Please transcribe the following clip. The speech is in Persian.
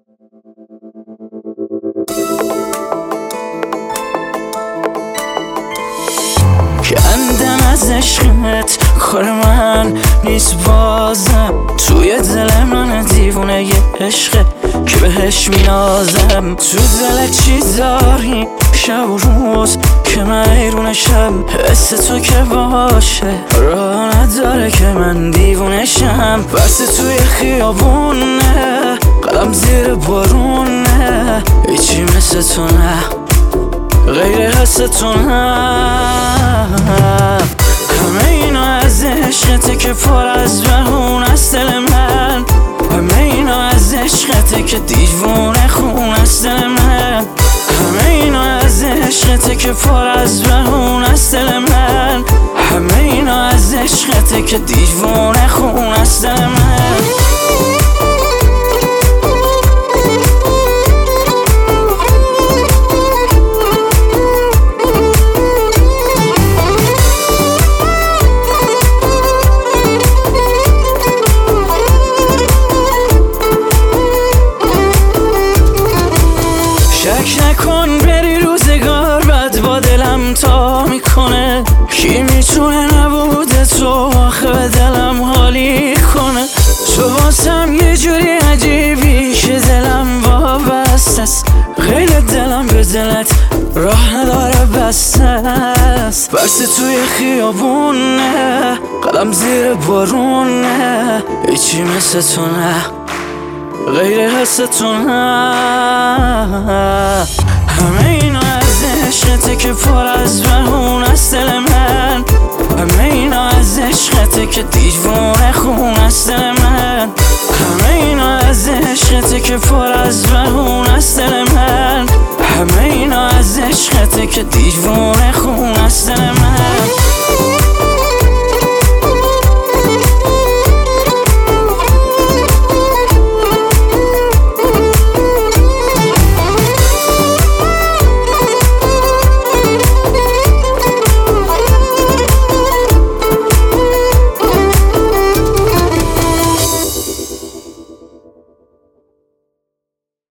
کندم از عشقت، کار من نیست بازم. توی دل من دیوونه یه عشقه که بهش مینازم. تو دل چی داری شب و روز که من حیرونشم؟ حس تو که باشه راه نداره که من دیوونشم. بس توی خیابونه قدم زیر بارونه، هیچی مثل تو نه، غیر حس تو نه. همه اینا از عشقته که پر از بهون است دل من. همه اینا از عشقته که دیوونه خون است دل من. همه اینا از عشقته که پر از بهون است دل من. همه اینا از عشقته که دیوونه خون است دل من. شک نکن بری روزگار بد با دلم تا میکنه. کی میتونه نبود تو آخه به دلم حالی کنه؟ تو واسم یه جوری عجیبی که دلم وابسته است. غیر دلم به دلت راه نداره بسته است. بس توی خیابونه قدم زیر بارونه، هیچی مثل تو نه، غیر حس تو نه. همه اینا از عشقته که پر از بهون است دل من. همه اینا از عشقته که دیوونه خون است دل من. همه اینا از عشقته که پر از بهون است دل من. همه اینا از عشقته که دیوونه